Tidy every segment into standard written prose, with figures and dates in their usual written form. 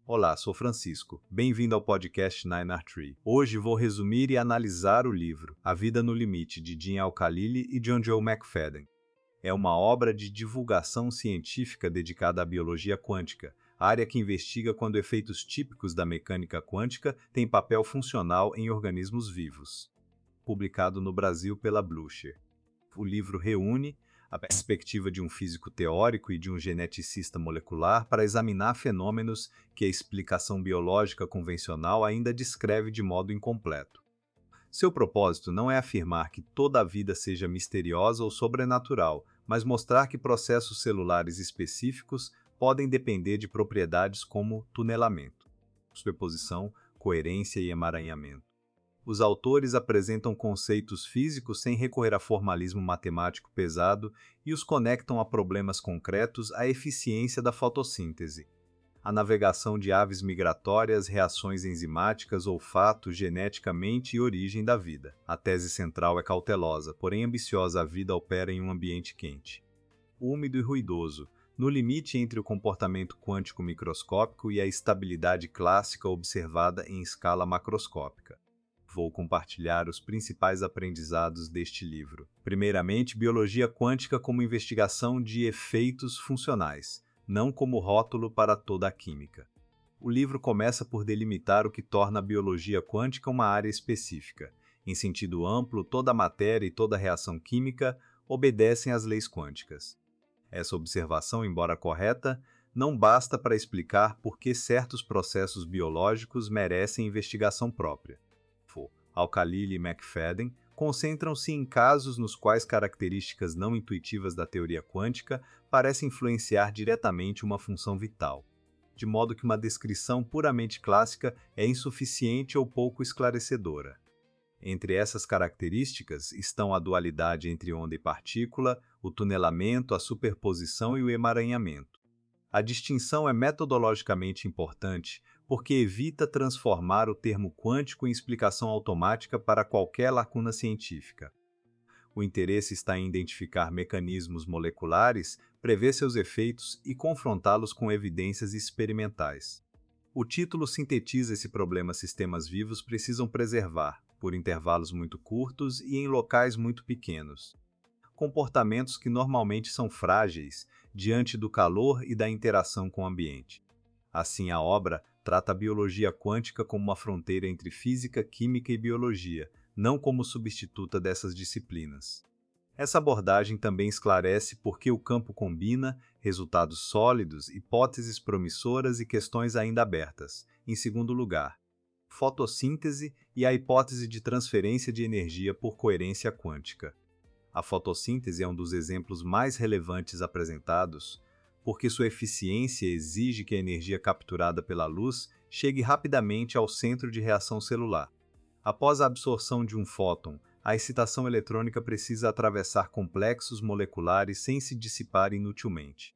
Olá, sou Francisco. Bem-vindo ao podcast Nine Art Tree. Hoje vou resumir e analisar o livro A Vida no Limite, de Jim Al-Khalili e John Joe McFadden. É uma obra de divulgação científica dedicada à biologia quântica, área que investiga quando efeitos típicos da mecânica quântica têm papel funcional em organismos vivos. Publicado no Brasil pela Blucher. O livro reúne a perspectiva de um físico teórico e de um geneticista molecular para examinar fenômenos que a explicação biológica convencional ainda descreve de modo incompleto. Seu propósito não é afirmar que toda a vida seja misteriosa ou sobrenatural, mas mostrar que processos celulares específicos podem depender de propriedades como tunelamento, superposição, coerência e emaranhamento. Os autores apresentam conceitos físicos sem recorrer a formalismo matemático pesado e os conectam a problemas concretos à eficiência da fotossíntese. A navegação de aves migratórias, reações enzimáticas, olfato, geneticamente e origem da vida. A tese central é cautelosa, porém ambiciosa: a vida opera em um ambiente quente, úmido e ruidoso, no limite entre o comportamento quântico microscópico e a estabilidade clássica observada em escala macroscópica. Vou compartilhar os principais aprendizados deste livro. Primeiramente, biologia quântica como investigação de efeitos funcionais, não como rótulo para toda a química. O livro começa por delimitar o que torna a biologia quântica uma área específica. Em sentido amplo, toda a matéria e toda reação química obedecem às leis quânticas. Essa observação, embora correta, não basta para explicar por que certos processos biológicos merecem investigação própria. Al-Khalili e McFadden concentram-se em casos nos quais características não intuitivas da teoria quântica parecem influenciar diretamente uma função vital, de modo que uma descrição puramente clássica é insuficiente ou pouco esclarecedora. Entre essas características estão a dualidade entre onda e partícula, o tunelamento, a superposição e o emaranhamento. A distinção é metodologicamente importante porque evita transformar o termo quântico em explicação automática para qualquer lacuna científica. O interesse está em identificar mecanismos moleculares, prever seus efeitos e confrontá-los com evidências experimentais. O título sintetiza esse problema: sistemas vivos precisam preservar, por intervalos muito curtos e em locais muito pequenos, comportamentos que normalmente são frágeis diante do calor e da interação com o ambiente. Assim, a obra trata a biologia quântica como uma fronteira entre física, química e biologia, não como substituta dessas disciplinas. Essa abordagem também esclarece por que o campo combina resultados sólidos, hipóteses promissoras e questões ainda abertas. Em segundo lugar, fotossíntese e a hipótese de transferência de energia por coerência quântica. A fotossíntese é um dos exemplos mais relevantes apresentados, porque sua eficiência exige que a energia capturada pela luz chegue rapidamente ao centro de reação celular. Após a absorção de um fóton, a excitação eletrônica precisa atravessar complexos moleculares sem se dissipar inutilmente.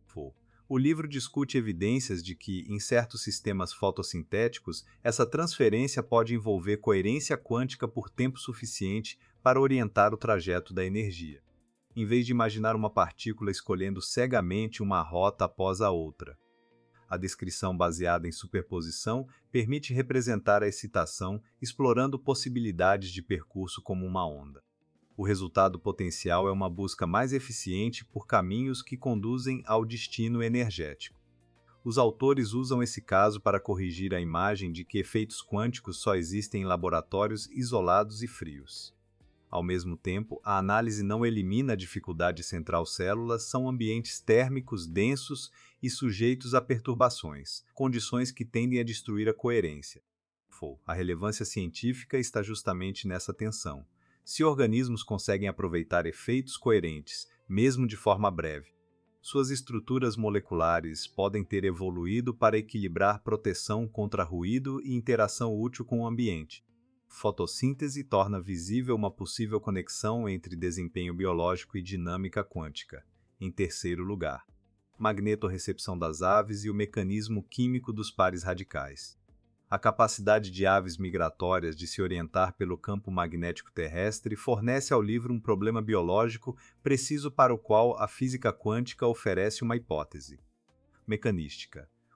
O livro discute evidências de que, em certos sistemas fotossintéticos, essa transferência pode envolver coerência quântica por tempo suficiente para orientar o trajeto da energia, em vez de imaginar uma partícula escolhendo cegamente uma rota após a outra. A descrição baseada em superposição permite representar a excitação, explorando possibilidades de percurso como uma onda. O resultado potencial é uma busca mais eficiente por caminhos que conduzem ao destino energético. Os autores usam esse caso para corrigir a imagem de que efeitos quânticos só existem em laboratórios isolados e frios. Ao mesmo tempo, a análise não elimina a dificuldade central: células são ambientes térmicos densos e sujeitos a perturbações, condições que tendem a destruir a coerência. A relevância científica está justamente nessa tensão. Se organismos conseguem aproveitar efeitos coerentes, mesmo de forma breve, suas estruturas moleculares podem ter evoluído para equilibrar proteção contra ruído e interação útil com o ambiente. Fotossíntese torna visível uma possível conexão entre desempenho biológico e dinâmica quântica. Em terceiro lugar, magnetorrecepção das aves e o mecanismo químico dos pares radicais. A capacidade de aves migratórias de se orientar pelo campo magnético terrestre fornece ao livro um problema biológico preciso para o qual a física quântica oferece uma hipótese mecanística.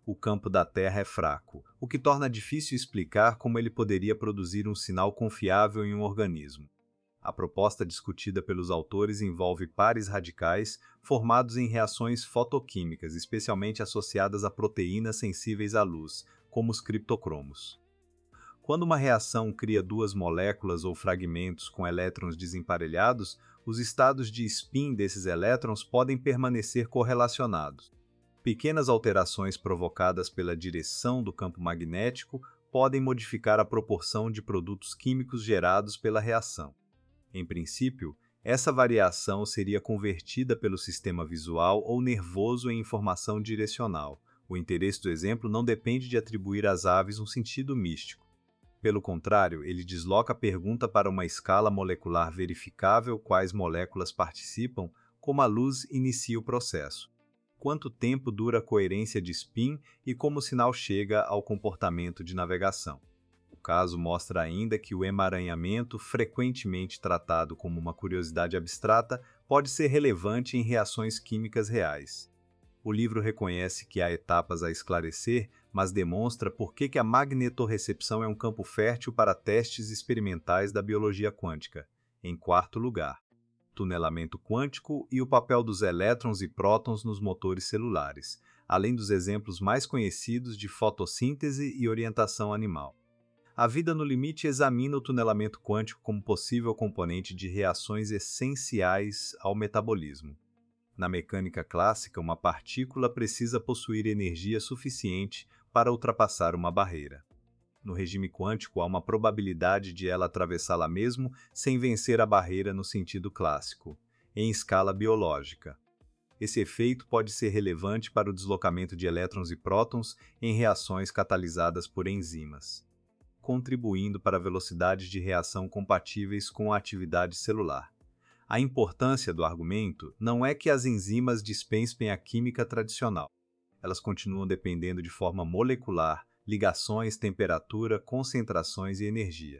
o campo da Terra é fraco, o que torna difícil explicar como ele poderia produzir um sinal confiável em um organismo. A proposta discutida pelos autores envolve pares radicais formados em reações fotoquímicas, especialmente associadas a proteínas sensíveis à luz, como os criptocromos. Quando uma reação cria duas moléculas ou fragmentos com elétrons desemparelhados, os estados de spin desses elétrons podem permanecer correlacionados. Pequenas alterações provocadas pela direção do campo magnético podem modificar a proporção de produtos químicos gerados pela reação. Em princípio, essa variação seria convertida pelo sistema visual ou nervoso em informação direcional. O interesse do exemplo não depende de atribuir às aves um sentido místico. Pelo contrário, ele desloca a pergunta para uma escala molecular verificável quais moléculas participam, como a luz inicia o processo. Quanto tempo dura a coerência de spin e como o sinal chega ao comportamento de navegação. O caso mostra ainda que o emaranhamento, frequentemente tratado como uma curiosidade abstrata, pode ser relevante em reações químicas reais. O livro reconhece que há etapas a esclarecer, mas demonstra por que a magnetorrecepção é um campo fértil para testes experimentais da biologia quântica. Em quarto lugar, tunelamento quântico e o papel dos elétrons e prótons nos motores celulares, além dos exemplos mais conhecidos de fotossíntese e orientação animal. A Vida no Limite examina o tunelamento quântico como possível componente de reações essenciais ao metabolismo. Na mecânica clássica, uma partícula precisa possuir energia suficiente para ultrapassar uma barreira. No regime quântico, há uma probabilidade de ela atravessá-la mesmo sem vencer a barreira no sentido clássico, em escala biológica. Esse efeito pode ser relevante para o deslocamento de elétrons e prótons em reações catalisadas por enzimas, contribuindo para velocidades de reação compatíveis com a atividade celular. A importância do argumento não é que as enzimas dispensem a química tradicional. Elas continuam dependendo de forma molecular, ligações, temperatura, concentrações e energia.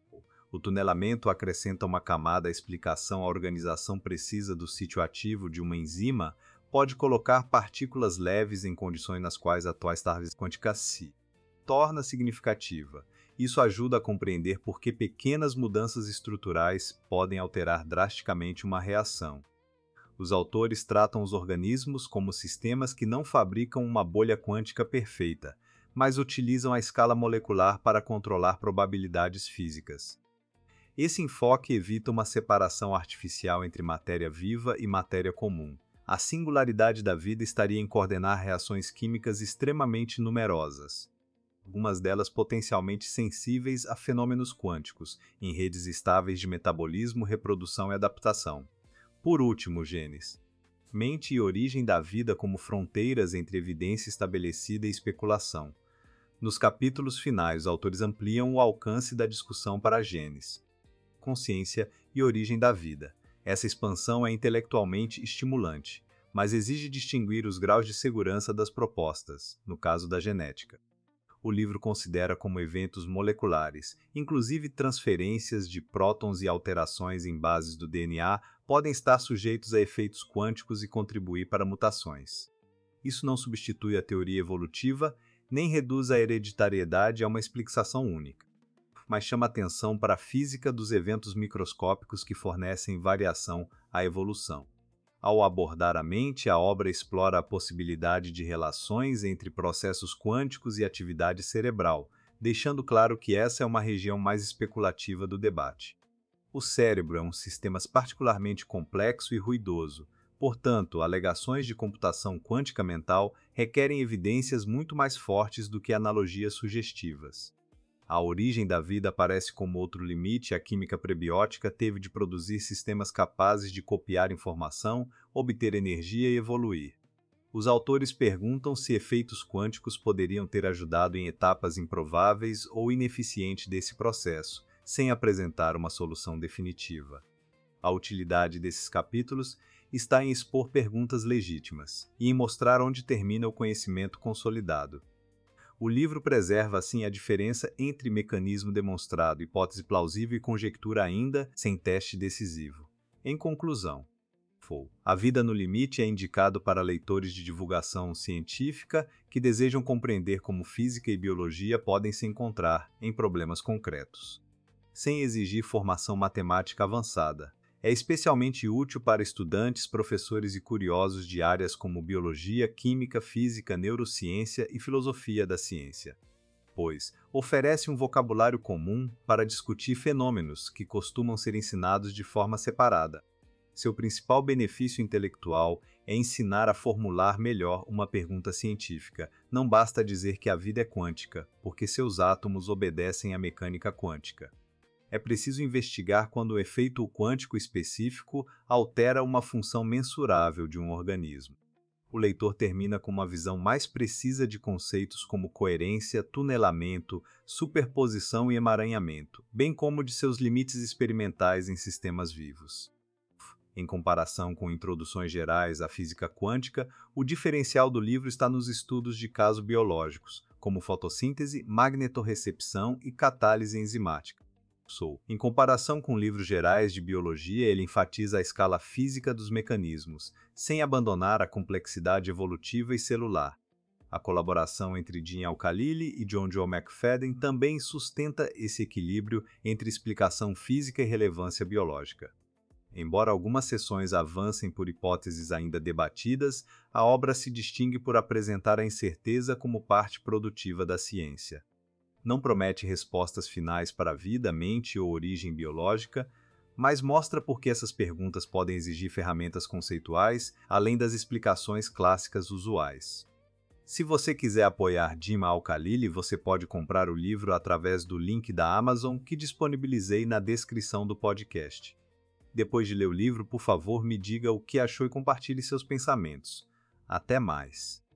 O tunelamento acrescenta uma camada à explicação à organização precisa do sítio ativo de uma enzima, pode colocar partículas leves em condições nas quais a atual tarde quântica se torna significativa. Isso ajuda a compreender por que pequenas mudanças estruturais podem alterar drasticamente uma reação. Os autores tratam os organismos como sistemas que não fabricam uma bolha quântica perfeita, mas utilizam a escala molecular para controlar probabilidades físicas. Esse enfoque evita uma separação artificial entre matéria viva e matéria comum. A singularidade da vida estaria em coordenar reações químicas extremamente numerosas, algumas delas potencialmente sensíveis a fenômenos quânticos, em redes estáveis de metabolismo, reprodução e adaptação. Por último, genes. Mente e origem da vida como fronteiras entre evidência estabelecida e especulação. Nos capítulos finais, os autores ampliam o alcance da discussão para genes, consciência e origem da vida. Essa expansão é intelectualmente estimulante, mas exige distinguir os graus de segurança das propostas, no caso da genética. O livro considera como eventos moleculares, inclusive transferências de prótons e alterações em bases do DNA podem estar sujeitos a efeitos quânticos e contribuir para mutações. Isso não substitui a teoria evolutiva, nem reduz a hereditariedade a uma explicação única, mas chama atenção para a física dos eventos microscópicos que fornecem variação à evolução. Ao abordar a mente, a obra explora a possibilidade de relações entre processos quânticos e atividade cerebral, deixando claro que essa é uma região mais especulativa do debate. O cérebro é um sistema particularmente complexo e ruidoso, portanto, alegações de computação quântica mental requerem evidências muito mais fortes do que analogias sugestivas. A origem da vida aparece como outro limite. A química prebiótica teve de produzir sistemas capazes de copiar informação, obter energia e evoluir. Os autores perguntam se efeitos quânticos poderiam ter ajudado em etapas improváveis ou ineficientes desse processo, sem apresentar uma solução definitiva. A utilidade desses capítulos está em expor perguntas legítimas e em mostrar onde termina o conhecimento consolidado. O livro preserva, assim, a diferença entre mecanismo demonstrado, hipótese plausível e conjectura ainda sem teste decisivo. Em conclusão, Defoe. A Vida no Limite é indicado para leitores de divulgação científica que desejam compreender como física e biologia podem se encontrar em problemas concretos, sem exigir formação matemática avançada. É especialmente útil para estudantes, professores e curiosos de áreas como biologia, química, física, neurociência e filosofia da ciência, pois oferece um vocabulário comum para discutir fenômenos que costumam ser ensinados de forma separada. Seu principal benefício intelectual é ensinar a formular melhor uma pergunta científica. Não basta dizer que a vida é quântica, porque seus átomos obedecem à mecânica quântica. É preciso investigar quando o efeito quântico específico altera uma função mensurável de um organismo. O leitor termina com uma visão mais precisa de conceitos como coerência, tunelamento, superposição e emaranhamento, bem como de seus limites experimentais em sistemas vivos. Em comparação com introduções gerais à física quântica, o diferencial do livro está nos estudos de casos biológicos, como fotossíntese, magnetorrecepção e catálise enzimática. Em comparação com livros gerais de biologia, ele enfatiza a escala física dos mecanismos, sem abandonar a complexidade evolutiva e celular. A colaboração entre Jim Al-Khalili e John Joe McFadden também sustenta esse equilíbrio entre explicação física e relevância biológica. Embora algumas seções avancem por hipóteses ainda debatidas, a obra se distingue por apresentar a incerteza como parte produtiva da ciência. Não promete respostas finais para a vida, mente ou origem biológica, mas mostra por que essas perguntas podem exigir ferramentas conceituais, além das explicações clássicas usuais. Se você quiser apoiar Jim Al-Khalili, você pode comprar o livro através do link da Amazon que disponibilizei na descrição do podcast. Depois de ler o livro, por favor, me diga o que achou e compartilhe seus pensamentos. Até mais!